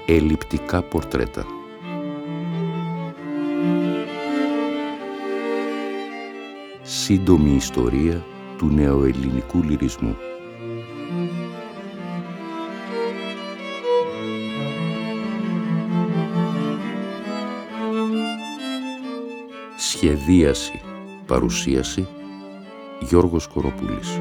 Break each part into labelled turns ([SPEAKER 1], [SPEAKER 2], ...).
[SPEAKER 1] Ελλειπτικά πορτρέτα. Σύντομη ιστορία του νεοελληνικού λυρισμού. Σχεδίαση, παρουσίαση, Γιώργος Κοροπούλης.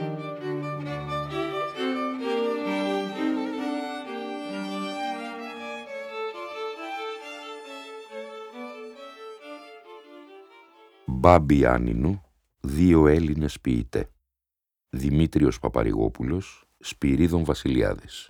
[SPEAKER 1] Μπάμπη Άνινου, δύο Έλληνες ποιητέ. Δημήτριος Παπαρηγόπουλος, Σπυρίδων Βασιλιάδης.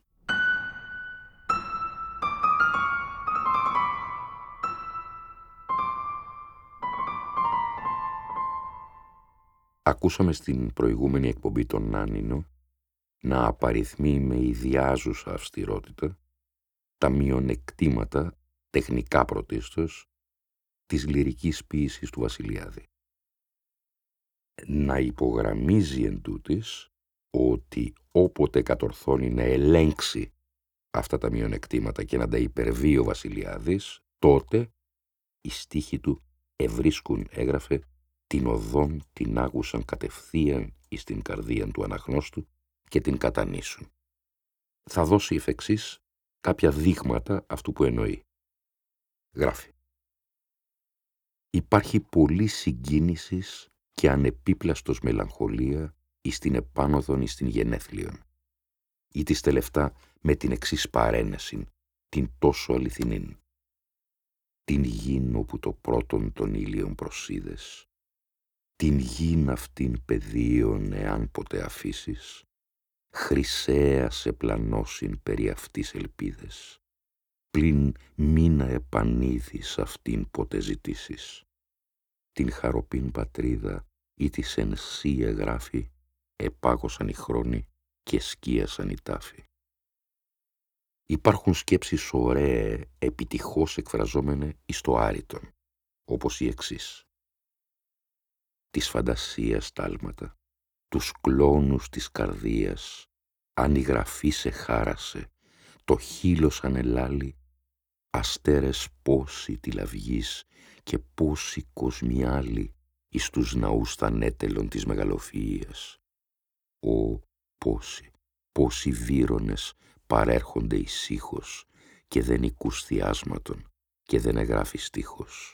[SPEAKER 1] Ακούσαμε στην προηγούμενη εκπομπή τον Άνινο να απαριθμεί με ιδιάζουσα αυστηρότητα τα μειονεκτήματα, τεχνικά πρωτίστως, της λυρικής ποίησης του Βασιλιάδη. Να υπογραμμίζει εντούτοις ότι όποτε κατορθώνει να ελέγξει αυτά τα μειονεκτήματα και να τα υπερβεί ο Βασιλιάδης, τότε οι στίχοι του ευρίσκουν, έγραφε, την οδόν την άγουσαν κατευθείαν εις την καρδίαν του αναγνώστου και την κατανήσουν. Θα δώσει εφ' εξής κάποια δείγματα αυτού που εννοεί. Γράφει: υπάρχει πολλή συγκίνησης και ανεπίπλαστος μελαγχολία εις την επάνωδον εις την γενέθλιον, ή της τελευτά με την εξής παρένεσιν, την τόσο αληθινήν. Την γην όπου το πρώτον των ήλιων προσίδες, την γην αυτήν πεδίων εάν ποτέ αφήσεις, χρυσαία σε πλανώσιν περί αυτής ελπίδες, πλην μήνα επανείδης αυτήν ποτέ ζητήσεις. Την χαροπήν πατρίδα ή της εν σύ εγγράφη, επάγωσαν οι χρόνοι και σκίασαν οι τάφοι. Υπάρχουν σκέψεις ωραίε, επιτυχώς εκφραζόμενε εις το άρρητον, όπως η εξής. Της φαντασίας τάλματα, τους κλόνους της καρδίας, αν η γραφή σε χάρασε, το χείλος ανελάλει, αστέρες πόσοι τη λαυγής και πόσοι κόσμοι άλλοι εις τους ναούς θανέτελων της μεγαλοφυΐας. Ω, πόσοι βύρονες παρέρχονται ησύχως και δεν οικούς θειάσματον και δεν εγγράφει στίχος.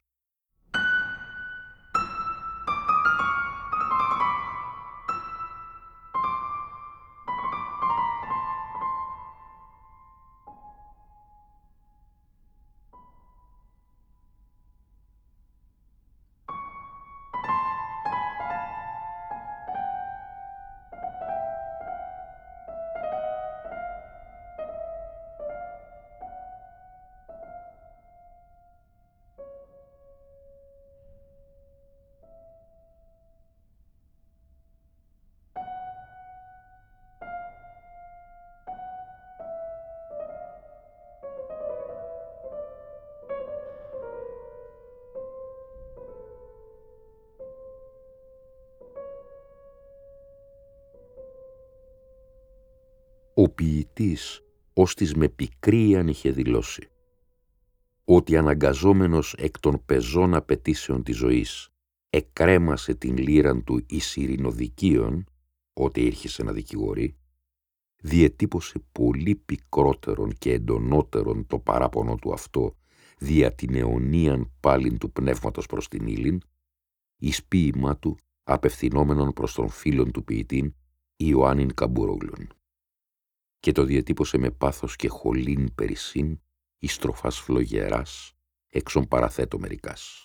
[SPEAKER 1] Ο ποιητής ως της με πικρίαν είχε δηλώσει ότι αναγκαζόμενος εκ των πεζών απαιτήσεων της ζωής εκρέμασε την λύραν του εις ειρηνοδικίων, ότι ήρχισε να δικηγορεί, διετύπωσε πολύ πικρότερον και εντονότερον το παράπονο του αυτό δια την αιωνίαν πάλιν του πνεύματος προς την ύλην, εις ποίημά του απευθυνόμενον προς τον φίλον του ποιητήν Ιωάννην Καμπούρογλων, και το διετύπωσε με πάθος και χολήν περισσήν εις στροφάς φλογεράς, έξον παραθέτω μερικάς.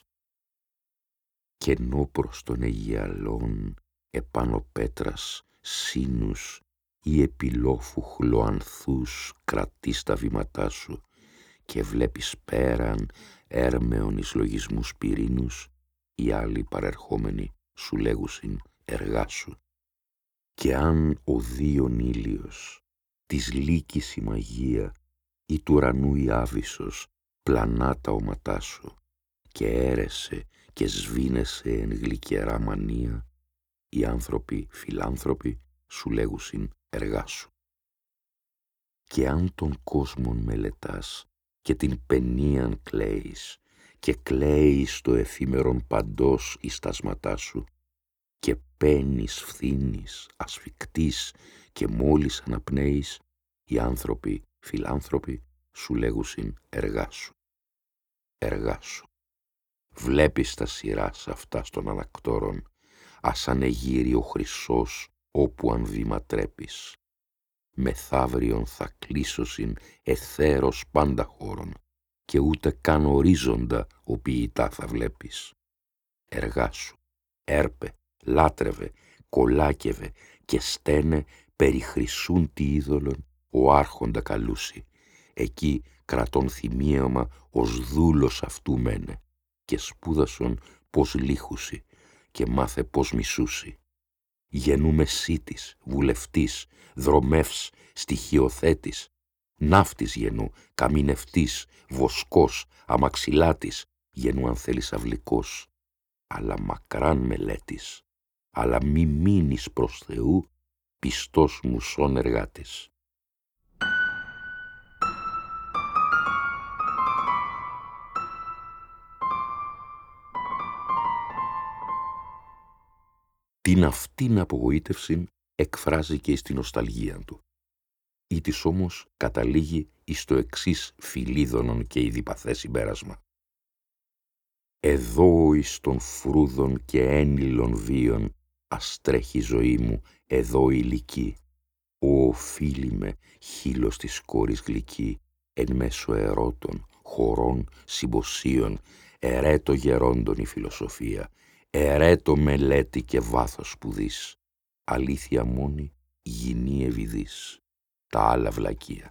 [SPEAKER 1] Κενό προς τον Αιγιαλών επάνω πέτρας σύνους ή επιλόφου χλωανθούς κρατείς τα βήματά σου και βλέπεις πέραν έρμεων εις λογισμούς πυρήνους, οι άλλοι παρερχόμενοι σου λέγουσιν εργά σου. Και αν ο δίον ήλιος της λύκης η μαγεία ή του ουρανού η άβυσσος πλανά τα όματά σου και έρεσε και σβήνεσαι εν γλυκερά μανία, οι άνθρωποι φιλάνθρωποι σου λέγουσιν εργά σου. Και αν τον κόσμον μελετάς και την παινίαν κλαίεις και κλαίεις το εφήμερον παντός εις τα σματά σου και παίνεις, φθήνεις, ασφικτείς και μόλις αναπνέεις, οι άνθρωποι, φιλάνθρωποι, σου λέγουσιν εργάσου. Εργάσου. Βλέπεις τα σειράς αυτά των ανακτόρων, ας ανεγείρει ο χρυσός όπου αν βήμα τρέπεις. Μεθαύριον θα κλείσωσιν εθέρος πάντα χώρον και ούτε καν ορίζοντα ο ποιητά θα βλέπεις. Εργάσου, έρπε, λάτρευε, κολάκευε και στένε περί χρυσούν τι είδωλον ο άρχοντα καλούσι. Εκεί κρατών θυμίωμα ως δούλος αυτού μένε και σπούδασον πως λύχουσι και μάθε πως μισούσι. Γεννούμε σύτης, βουλευτής, δρομεύς, στοιχειοθέτης, ναύτης γεννού, καμινευτής, βοσκός, αμαξιλάτης, γεννού αν θέλεις αυλικός, αλλά μακράν μελέτης, αλλά μη μείνεις προς Θεού, πιστός μουσών εργάτης. Την αυτήν απογοήτευσιν εκφράζει και στην νοσταλγία του. Ή της όμως καταλήγει εις το εξής φιλίδωνον και ειδιπαθές συμπέρασμα. Εδώ εις των φρούδων και ένιλων βίων ας τρέχει η ζωή μου εδώ ηλική. Ω φίλη με χείλος της κόρης γλυκή, εν μέσω ερώτων, χωρών, συμποσίων, ερέτο γερόντων η φιλοσοφία, ερέτο μελέτη και βάθος σπουδής, αλήθεια μόνη, γυνή ευηδής, τα άλλα βλακεία.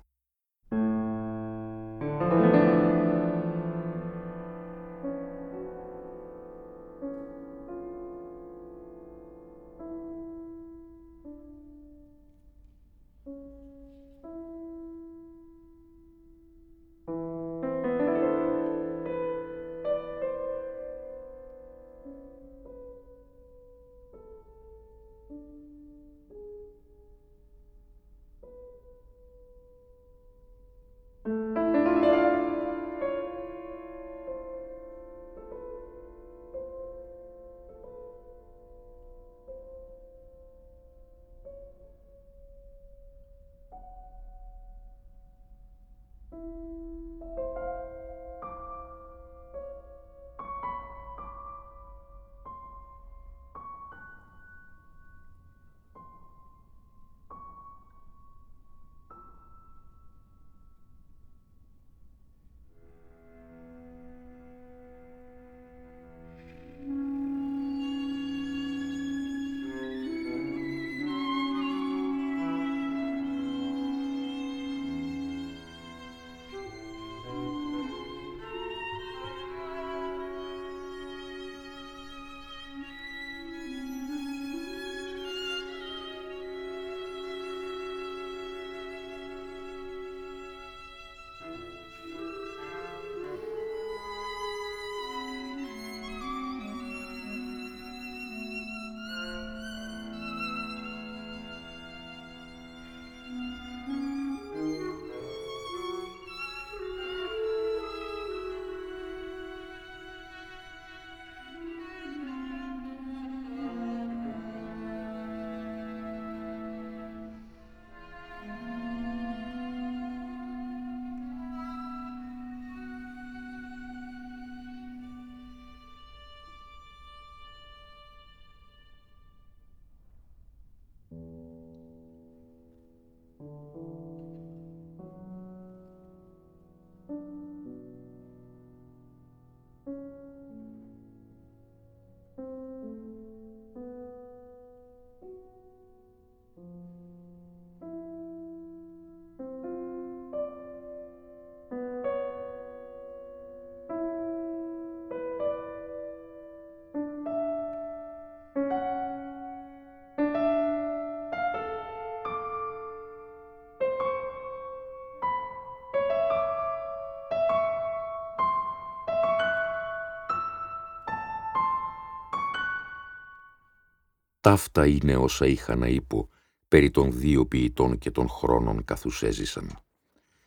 [SPEAKER 1] Ταύτα είναι όσα είχα να είπω περί των δύο ποιητών και των χρόνων καθούς έζησαν.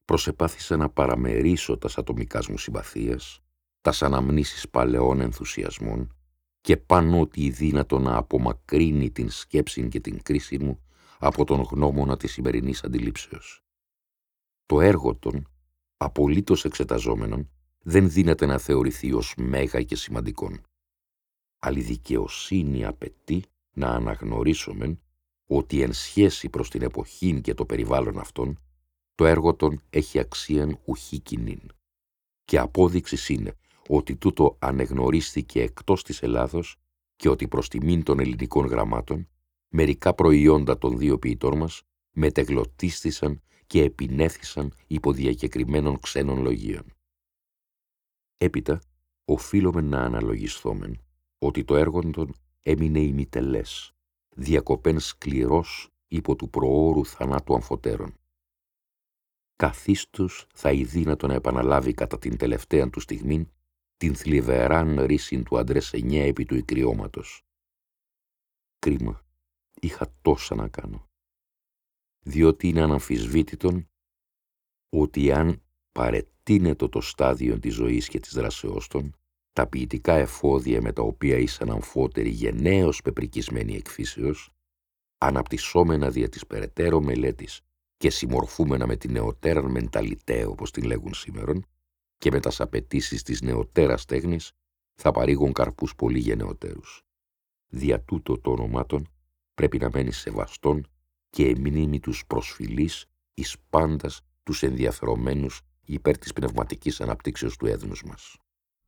[SPEAKER 1] προσεπάθησα να παραμερίσω τας ατομικάς μου συμπαθίας, τας αναμνήσεις παλαιών ενθουσιασμών και πάνω ότι δύνατο να απομακρύνει την σκέψη και την κρίση μου από τον γνώμονα της σημερινής αντιλήψεως. Το έργο των, απολύτως εξεταζόμενων, δεν δύναται να θεωρηθεί ως μέγα και σημαντικόν. Αλλά η δικαιοσύνη απαιτεί να αναγνωρίσομεν ότι εν σχέση προς την εποχήν και το περιβάλλον αυτών, το έργο των έχει αξίαν ουχή κοινήν. Και απόδειξης είναι ότι τούτο ανεγνωρίστηκε εκτός της Ελλάδος και ότι προς τιμήν των ελληνικών γραμμάτων, μερικά προϊόντα των δύο ποιητών μας μετεγλωτίστησαν και επινέθησαν υπό διακεκριμένων ξένων λογίων. Έπειτα, οφείλουμε να αναλογισθόμεν ότι το έργο των έμεινε ημιτελές, διακοπέν σκληρός υπό του προώρου θανάτου αμφωτέρων. Καθίστως θα ειδύνατο να επαναλάβει κατά την τελευταία του στιγμή την θλιβεράν ρίση του Αντρεσενιέ επί του ικριώματος. Κρίμα, είχα τόσα να κάνω. Διότι είναι αναμφισβήτητον ότι αν παρετείνετο το στάδιο της ζωής και της δράσεώς των, τα ποιητικά εφόδια με τα οποία ήσαν αμφότεροι γενναίως πεπρικισμένοι εκφύσεως, αναπτυσσόμενα δια της περαιτέρω μελέτης και συμμορφούμενα με την νεωτέραν μενταλιτέ, όπως την λέγουν σήμερον, και με τας απαιτήσεις της νεωτέρας τέχνης, θα παρήγουν καρπούς πολύ γενναιοτέρους. Δια τούτο το όνομά των πρέπει να μένει σεβαστόν και εμνήμη τους προσφυλής εις πάντας τους ενδιαφερομένους υπέρ της πνευματικής αναπτύξεως του έθνους μας.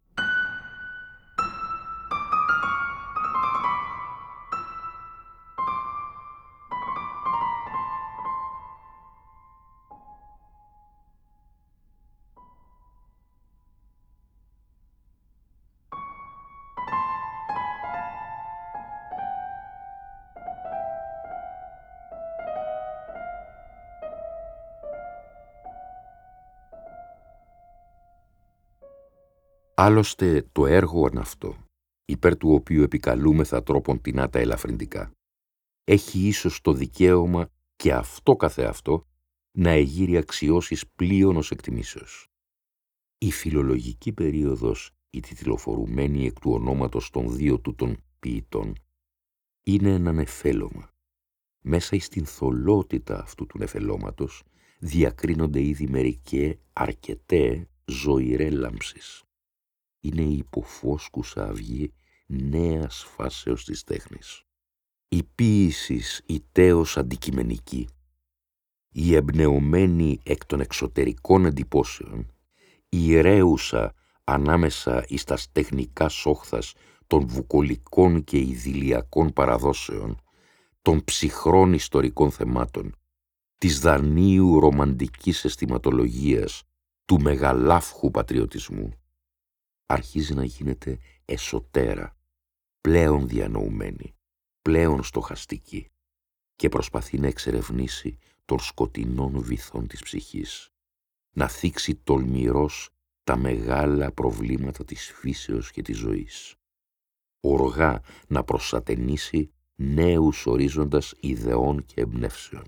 [SPEAKER 1] Άλλωστε το έργο αν αυτό, υπέρ του οποίου επικαλούμεθα τρόπον τεινά ελαφρυντικά, έχει ίσως το δικαίωμα και αυτό καθεαυτό να εγείρει αξιώσεις πλείον ως εκτιμήσεως. Η φιλολογική περίοδος, η τιτλοφορουμένη εκ του ονόματος των δύο τούτων ποιητών, είναι ένα νεφέλωμα. Μέσα εις την θολότητα αυτού του νεφελώματος διακρίνονται ήδη μερικέ αρκετέ ζωηρέ λάμψεις. Είναι η υποφόσκουσα αυγή νέας φάσεως της τέχνης. Η ποίησης η τέως αντικειμενική, η εμπνεωμένη εκ των εξωτερικών εντυπώσεων, η ρέουσα ανάμεσα εις τας τεχνικά σόχθας των βουκολικών και ιδηλιακών παραδόσεων, των ψυχρών ιστορικών θεμάτων, της δανείου ρομαντικής αισθηματολογίας, του μεγαλάφχου πατριωτισμού, αρχίζει να γίνεται εσωτέρα, πλέον διανοουμένη, πλέον στοχαστική και προσπαθεί να εξερευνήσει των σκοτεινών βυθών της ψυχής, να θίξει τολμηρός τα μεγάλα προβλήματα της φύσεως και της ζωής, οργά να προσατενίσει νέους ορίζοντας ιδεών και εμπνεύσεων.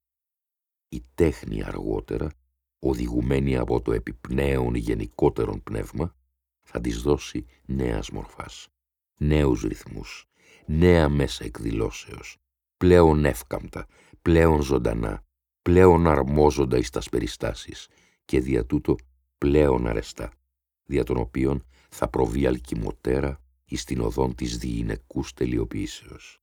[SPEAKER 1] Η τέχνη αργότερα, οδηγουμένη από το επιπνέον γενικότερον πνεύμα, θα της δώσει νέας μορφάς, νέους ρυθμούς, νέα μέσα εκδηλώσεως, πλέον εύκαμπτα, πλέον ζωντανά, πλέον αρμόζοντα εις τας περιστάσεις και δια τούτο πλέον αρεστά, δια των οποίων θα προβεί αλκιμωτέρα εις την οδόν της διηνεκούς τελειοποιήσεως.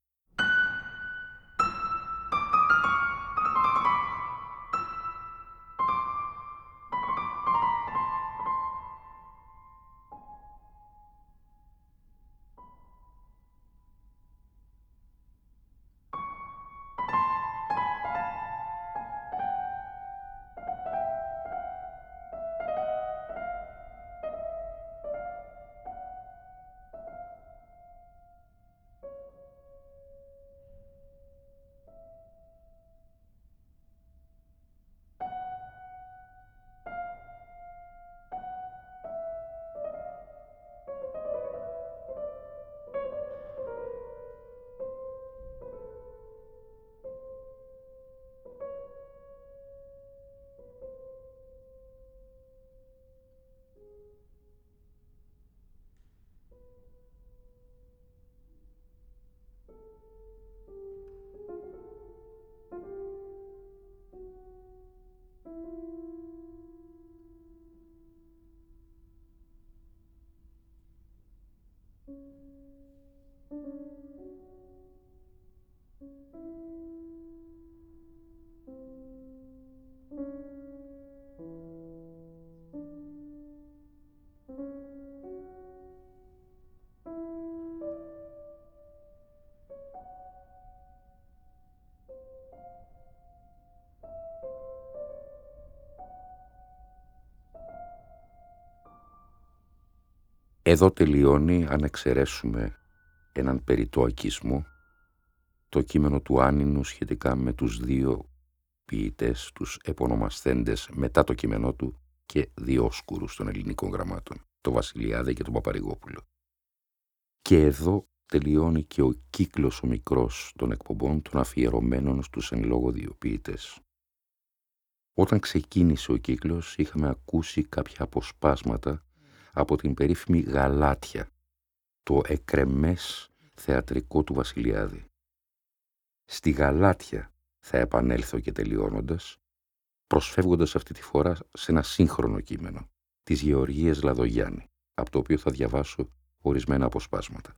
[SPEAKER 1] Εδώ τελειώνει, αν εξαιρέσουμε έναν περιττό ακισμό, το κείμενο του Άνινου σχετικά με τους δύο ποιητές, τους επωνομασθέντες μετά το κείμενό του και διόσκουρους των ελληνικών γραμμάτων, το Βασιλιάδη και τον Παπαρηγόπουλο. Και εδώ τελειώνει και ο κύκλος ο μικρός των εκπομπών των αφιερωμένων στους εν λόγω δύο ποιητές. Όταν ξεκίνησε ο κύκλος είχαμε ακούσει κάποια αποσπάσματα από την περίφημη Γαλάτια, το εκρεμές θεατρικό του Βασιλιάδη. Στη Γαλάτια θα επανέλθω και τελειώνοντας, προσφεύγοντας αυτή τη φορά σε ένα σύγχρονο κείμενο της Γεωργίας Λαδογιάννη, από το οποίο θα διαβάσω ορισμένα αποσπάσματα.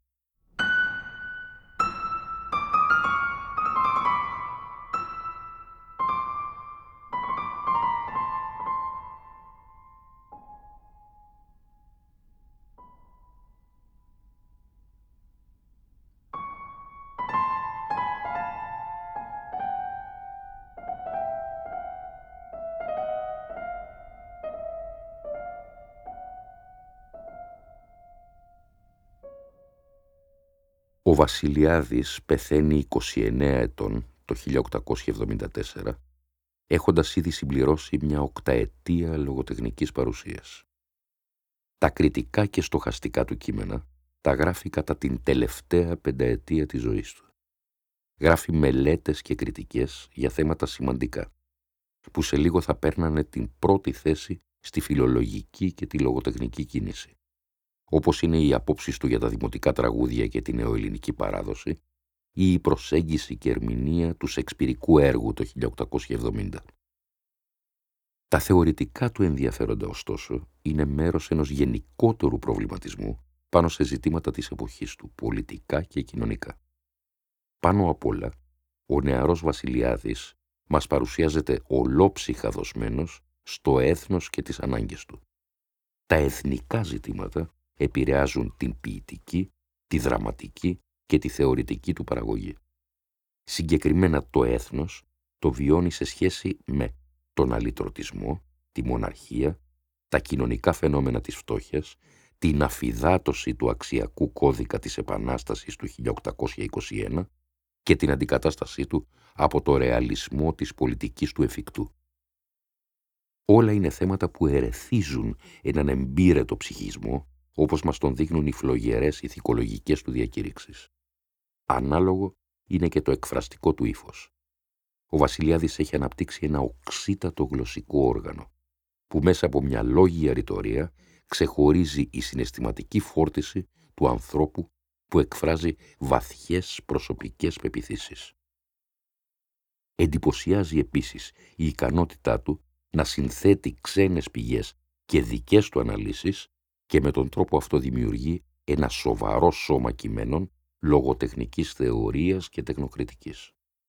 [SPEAKER 1] Ο Βασιλιάδης πεθαίνει 29 ετών το 1874, έχοντας ήδη συμπληρώσει μια οκταετία λογοτεχνικής παρουσίας. Τα κριτικά και στοχαστικά του κείμενα τα γράφει κατά την τελευταία πενταετία της ζωής του. Γράφει μελέτες και κριτικές για θέματα σημαντικά, που σε λίγο θα παίρνανε την πρώτη θέση στη φιλολογική και τη λογοτεχνική κίνηση, όπως είναι οι απόψεις του για τα δημοτικά τραγούδια και την νεοελληνική παράδοση ή η προσέγγιση και ερμηνεία του σεξπιρικού έργου το 1870. Τα θεωρητικά του ενδιαφέροντα, ωστόσο, είναι μέρος ενός γενικότερου προβληματισμού πάνω σε ζητήματα της εποχής του, πολιτικά και κοινωνικά. Πάνω απ' όλα, ο νεαρός Βασιλιάδης μας παρουσιάζεται ολόψυχα δοσμένος στο έθνος και τις ανάγκες του. Τα εθνικά ζητήματα επηρεάζουν την ποιητική, τη δραματική και τη θεωρητική του παραγωγή. Συγκεκριμένα το έθνος το βιώνει σε σχέση με τον αλυτρωτισμό, τη μοναρχία, τα κοινωνικά φαινόμενα της φτώχειας, την αφυδάτωση του αξιακού κώδικα της Επανάστασης του 1821 και την αντικατάστασή του από το ρεαλισμό της πολιτικής του εφικτού. Όλα είναι θέματα που ερεθίζουν έναν εμπείρετο ψυχισμό, όπως μας τον δείχνουν οι φλογερές ηθικολογικές του διακήρυξεις. Ανάλογο είναι και το εκφραστικό του ύφος. Ο Βασιλιάδης έχει αναπτύξει ένα οξύτατο γλωσσικό όργανο, που μέσα από μια λόγια ρητορία ξεχωρίζει η συναισθηματική φόρτιση του ανθρώπου που εκφράζει βαθιές προσωπικές πεποιθήσεις. Εντυπωσιάζει επίσης η ικανότητά του να συνθέτει ξένες πηγές και δικές του αναλύσεις και με τον τρόπο αυτό δημιουργεί ένα σοβαρό σώμα κειμένων λογοτεχνικής θεωρίας και τεχνοκριτικής.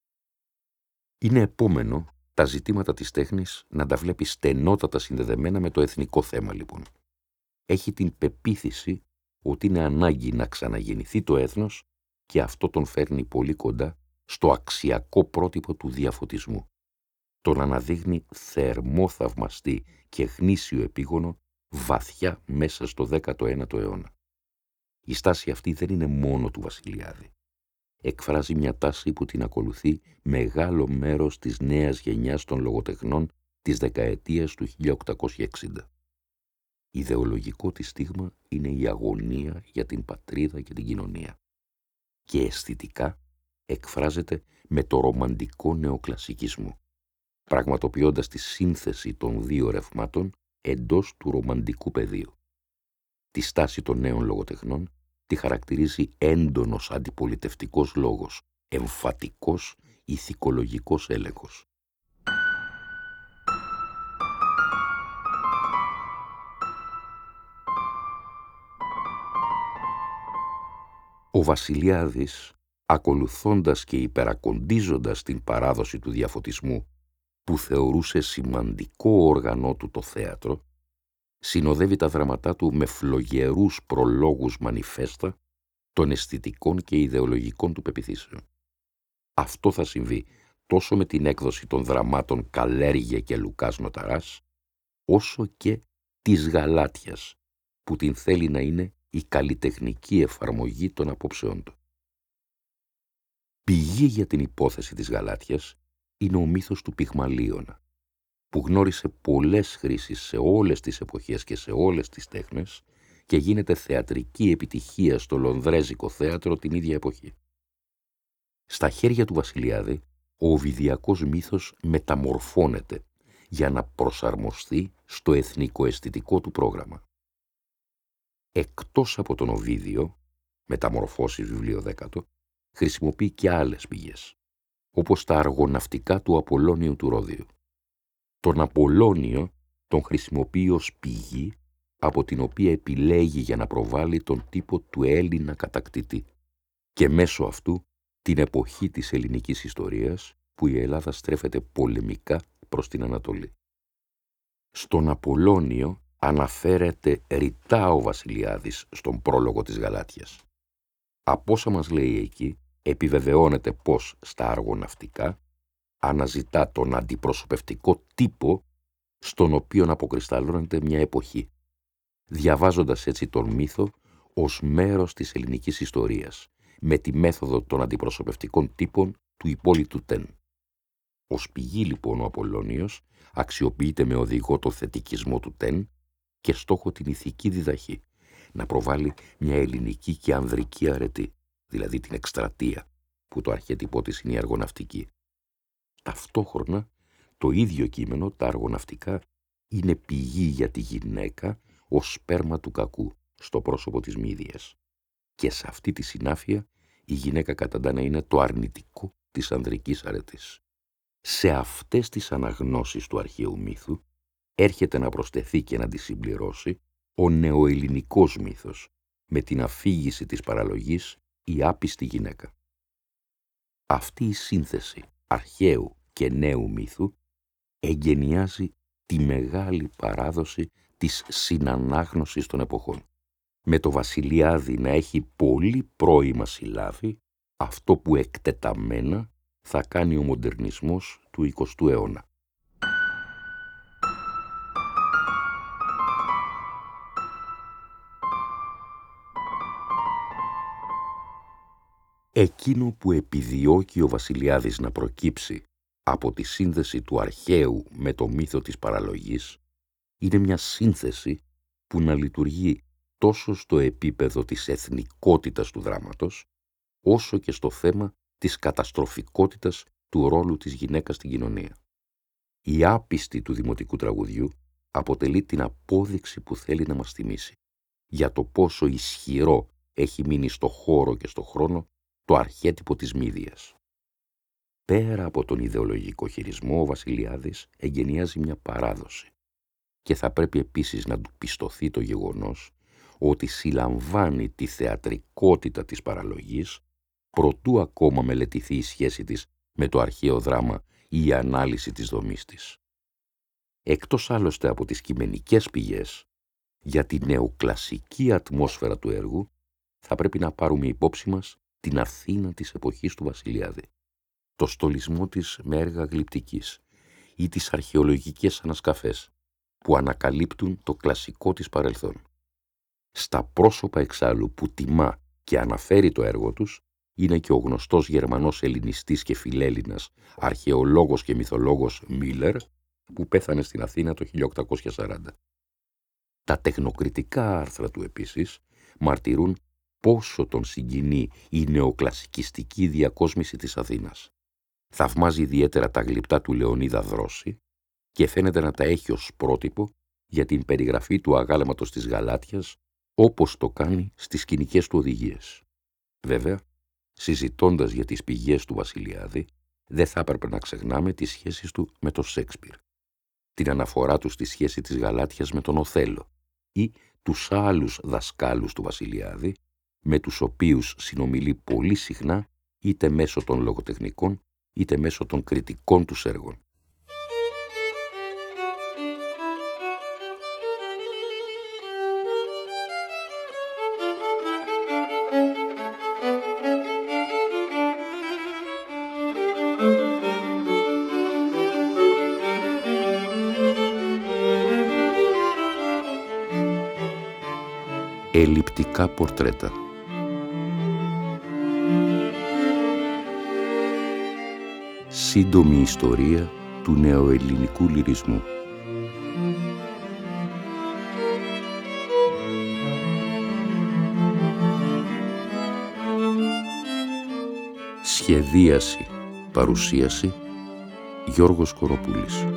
[SPEAKER 1] Είναι επόμενο τα ζητήματα της τέχνης να τα βλέπει στενότατα συνδεδεμένα με το εθνικό θέμα, λοιπόν. Έχει την πεποίθηση ότι είναι ανάγκη να ξαναγεννηθεί το έθνος και αυτό τον φέρνει πολύ κοντά στο αξιακό πρότυπο του διαφωτισμού. Τον αναδείχνει θερμό θαυμαστή και γνήσιο επίγονο βαθιά μέσα στο 19ο αιώνα. Η στάση αυτή δεν είναι μόνο του Βασιλιάδη. Εκφράζει μια τάση που την ακολουθεί μεγάλο μέρος της νέας γενιάς των λογοτεχνών της δεκαετίας του 1860. Ιδεολογικό της στίγμα είναι η αγωνία για την πατρίδα και την κοινωνία. Και αισθητικά εκφράζεται με το ρομαντικό νεοκλασικισμό, πραγματοποιώντας τη σύνθεση των δύο ρευμάτων εντός του ρομαντικού πεδίου. Τη στάση των νέων λογοτεχνών τη χαρακτηρίζει έντονος αντιπολιτευτικός λόγος, εμφατικός ηθικολογικός έλεγχος. Ο Βασιλιάδης, ακολουθώντας και υπερακοντίζοντας την παράδοση του διαφωτισμού που θεωρούσε σημαντικό όργανό του το θέατρο, συνοδεύει τα δραματά του με φλογερούς προλόγους μανιφέστα των αισθητικών και ιδεολογικών του πεποιθήσεων. Αυτό θα συμβεί τόσο με την έκδοση των δραμάτων Καλέργια και Λουκάς Νοταράς, όσο και της Γαλάτιας, που την θέλει να είναι η καλλιτεχνική εφαρμογή των απόψεών του. Πηγή για την υπόθεση της Γαλάτιας είναι ο μύθος του Πυγμαλίωνα, που γνώρισε πολλές χρήσεις σε όλες τις εποχές και σε όλες τις τέχνες και γίνεται θεατρική επιτυχία στο Λονδρέζικο θέατρο την ίδια εποχή. Στα χέρια του Βασιλιάδη, ο οβιδιακός μύθος μεταμορφώνεται για να προσαρμοστεί στο εθνικοαισθητικό του πρόγραμμα. Εκτός από τον Οβίδιο, μεταμορφώσεις βιβλίο 10, χρησιμοποιεί και άλλες πηγές, όπως τα αργοναυτικά του Απολλώνιου του Ρόδιου. Τον Απολλώνιο τον χρησιμοποιεί ως πηγή από την οποία επιλέγει για να προβάλλει τον τύπο του Έλληνα κατακτητή και μέσω αυτού την εποχή της ελληνικής ιστορίας που η Ελλάδα στρέφεται πολεμικά προς την Ανατολή. Στον Απολλώνιο αναφέρεται ρητά ο Βασιλιάδης στον πρόλογο της Γαλάτιας. Από όσα μας λέει εκεί, επιβεβαιώνεται πως στα αργοναυτικά αναζητά τον αντιπροσωπευτικό τύπο στον οποίο αποκρισταλλώνεται μια εποχή, διαβάζοντας έτσι τον μύθο ως μέρος της ελληνικής ιστορίας, με τη μέθοδο των αντιπροσωπευτικών τύπων του υπόλοιπου τεν. Ως πηγή λοιπόν ο Απολλώνιος αξιοποιείται με οδηγό το θετικισμό του τεν και στόχο την ηθική διδαχή, να προβάλλει μια ελληνική και ανδρική αρετή, δηλαδή την εκστρατεία, που το αρχέτυπό της είναι η αργοναυτική. Ταυτόχρονα, το ίδιο κείμενο, τα αργοναυτικά, είναι πηγή για τη γυναίκα ως σπέρμα του κακού, στο πρόσωπο της Μύδιας. Και σε αυτή τη συνάφεια, η γυναίκα καταντά να είναι το αρνητικό της ανδρικής αρετής. Σε αυτές τις αναγνώσεις του αρχαίου μύθου, έρχεται να προσθεθεί και να τη συμπληρώσει ο νεοελληνικός μύθος, με την αφήγηση της παραλογής η άπιστη γυναίκα. Αυτή η σύνθεση αρχαίου και νέου μύθου εγκαινιάζει τη μεγάλη παράδοση της συνανάγνωσης των εποχών, με το Βασιλιάδη να έχει πολύ πρώιμα συλλάβει αυτό που εκτεταμένα θα κάνει ο μοντερνισμός του 20ου αιώνα. Εκείνο που επιδιώκει ο Βασιλιάδης να προκύψει από τη σύνδεση του αρχαίου με το μύθο της παραλογής είναι μια σύνθεση που να λειτουργεί τόσο στο επίπεδο της εθνικότητας του δράματος, όσο και στο θέμα της καταστροφικότητας του ρόλου της γυναίκας στην κοινωνία. Η άπιστη του δημοτικού τραγουδιού αποτελεί την απόδειξη που θέλει να μας θυμίσει για το πόσο ισχυρό έχει μείνει στο χώρο και στο χρόνο το αρχέτυπο της Μύδιας. Πέρα από τον ιδεολογικό χειρισμό, ο Βασιλιάδης εγκαινιάζει μια παράδοση και θα πρέπει επίσης να του πιστωθεί το γεγονός ότι συλλαμβάνει τη θεατρικότητα της παραλογής προτού ακόμα μελετηθεί η σχέση της με το αρχαίο δράμα ή η ανάλυση της δομής της. Εκτός άλλωστε από τις κειμενικές πηγές, για τη νεοκλασική ατμόσφαιρα του έργου θα πρέπει να πάρουμε υπόψη μας την Αθήνα της εποχής του Βασιλιάδη, το στολισμό της με έργα γλυπτικής ή τις αρχαιολογικές ανασκαφές που ανακαλύπτουν το κλασικό της παρελθόν. Στα πρόσωπα εξάλλου που τιμά και αναφέρει το έργο τους είναι και ο γνωστός Γερμανός ελληνιστής και φιλέλληνας αρχαιολόγος και μυθολόγος Μίλερ, που πέθανε στην Αθήνα το 1840. Τα τεχνοκριτικά άρθρα του επίσης μαρτυρούν πόσο τον συγκινεί η νεοκλασικιστική διακόσμηση της Αθήνας. Θαυμάζει ιδιαίτερα τα γλυπτά του Λεωνίδα Δρώση και φαίνεται να τα έχει ως πρότυπο για την περιγραφή του αγάλματος της Γαλάτιας, όπως το κάνει στις σκηνικές του οδηγίες. Βέβαια, συζητώντας για τις πηγές του Βασιλιάδη, δεν θα έπρεπε να ξεχνάμε τις σχέσεις του με τον Σέξπιρ, την αναφορά του στη σχέση της Γαλάτιας με τον Οθέλο ή τους άλλους δασκάλους του Βασιλιάδη, με τους οποίους συνομιλεί πολύ συχνά είτε μέσω των λογοτεχνικών είτε μέσω των κριτικών τους έργων. λυρικά πορτρέτα. Σύντομη ιστορία του νεοελληνικού λυρισμού. Σχεδίαση, παρουσίαση, Γιώργος Κοροπούλης.